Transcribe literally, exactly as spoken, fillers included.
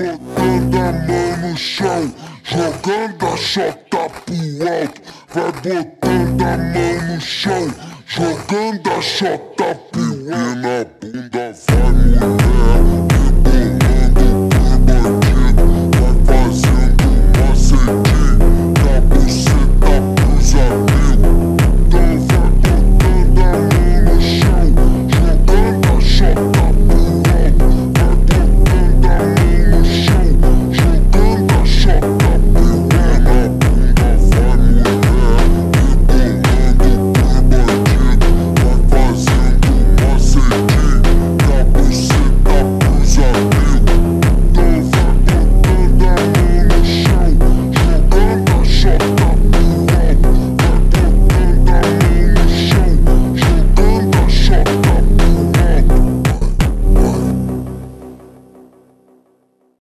botando a mão no chão, jogando a chota pro alto. Vai botando a mão no chão, jogando a chota pro alto. E na bunda vai mulher.